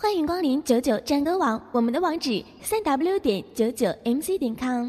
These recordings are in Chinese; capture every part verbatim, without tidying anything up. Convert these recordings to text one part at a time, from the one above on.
欢迎光临九九战歌网，我们的网址三 w 点九九 m c 点 com。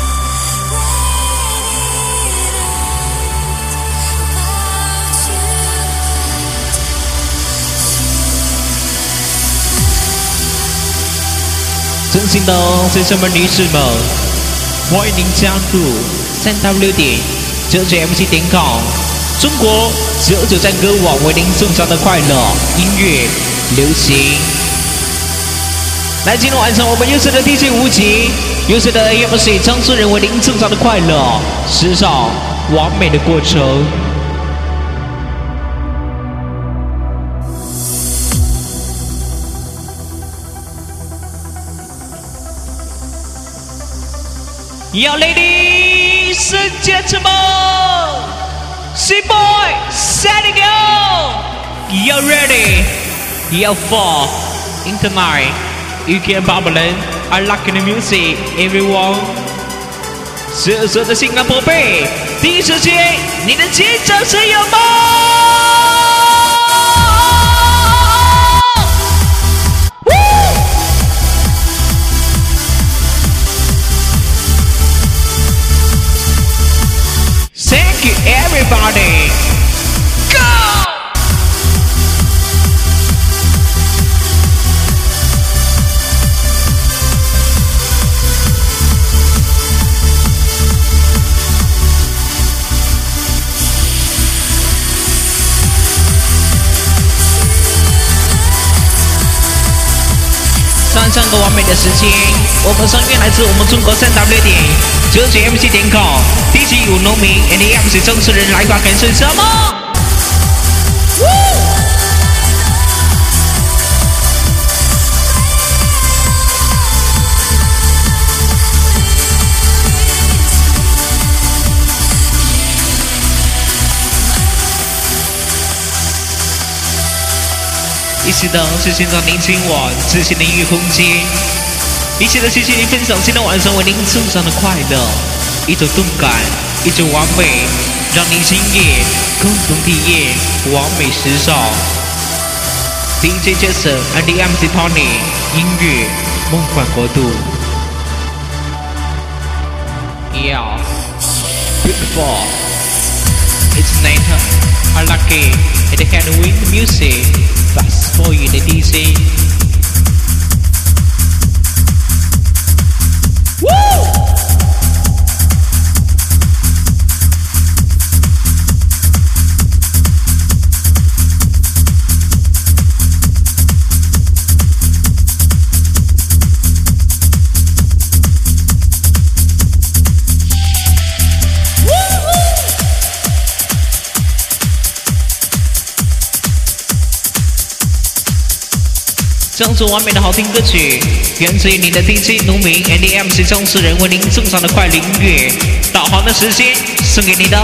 尊敬的先生们、女士们，欢迎您加入三 w 点九九 m c 点 com， 中国九九战歌网为您送上的快乐音乐流行。来，今天晚上我们优秀的 D J 吴极，优秀的 A M C 张书仁为您送上的快乐、时尚、完美的过程。Yo, ladies and gentlemen, C-boy, setting go. You ready? You fall in tonight. You can bubbling. I like the music, everyone. 色色的性感宝贝，第一时间，你的尖叫声有吗？Everybody, go! 上上个完美的时间，我们声乐来自我们中国三 w 点九九 m c 点 com。D J 有农民 ，and A M C 正式人来挂感受什么？一起的是现场您今晚自信的音乐空间，一起的谢谢您分享今天晚上为您送上的快乐。一种动感，一种完美，让您今夜共同体验完美时尚。D J Jason and M C Tony 音乐梦幻国度。Yeah, beautiful. It's night. I like it. It can win the music. Fast for you, the D J. Woo! 这样子完美的好听歌曲，源自于你的 D J 农民 and A M C 张书仁为您送上的快乐音乐，导航的时间送给你的。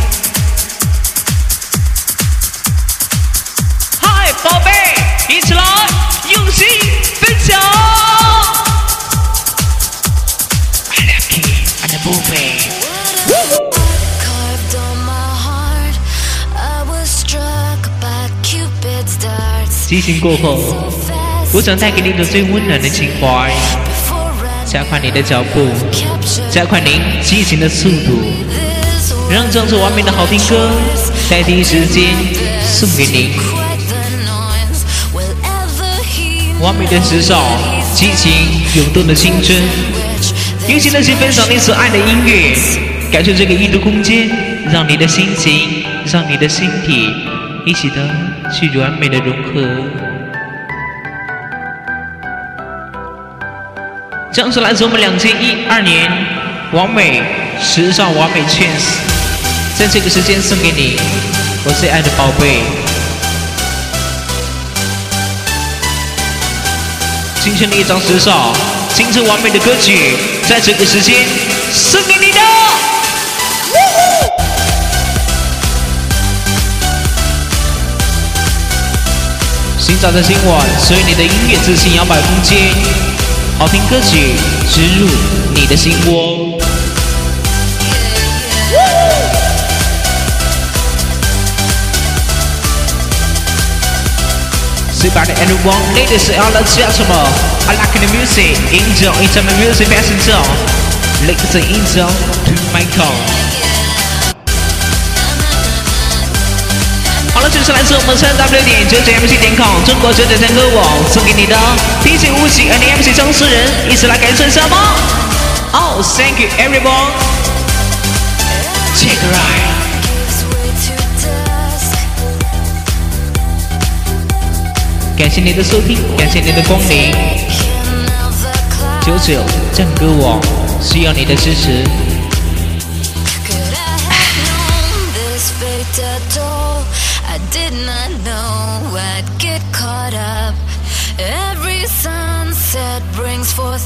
嗨，宝贝，一起来用心分享。I like it, I love it. 激情过后。我想带给你的最温暖的情怀，加快你的脚步，加快您激情的速度，让这样子完美的好听歌在第一时间送给您。完美的时尚，激情涌动的青春，用心的去分享你所爱的音乐，感受这个异度空间，让你的心情，让你的身体一起的去完美的融合。这样是来自我们两千一二年完美时尚完美 chance， 在这个时间送给你，我最爱的宝贝。今天的一张时尚、精致完美的歌曲，在这个时间送给你的。寻找着今晚属于你的音乐自信摇摆空间。好听歌曲植入你的心窝。 Everybody, everyone, ladies and gentlemen, I like the music. Enjoy, enjoy my music, passenger. Ladies and enjoy to my call. 好了，这是来自我们三 W 点九九 M C 点 com 中国九九战歌网送给你的 D J 吴奇和你 M C 张思人，一起来感受一下吗？ Oh, thank you, everyone. Take a ride. 感谢您的收听，感谢您的光临。九九战歌网需要你的支持。 I did not know I'd get caught up. Every sunset brings forth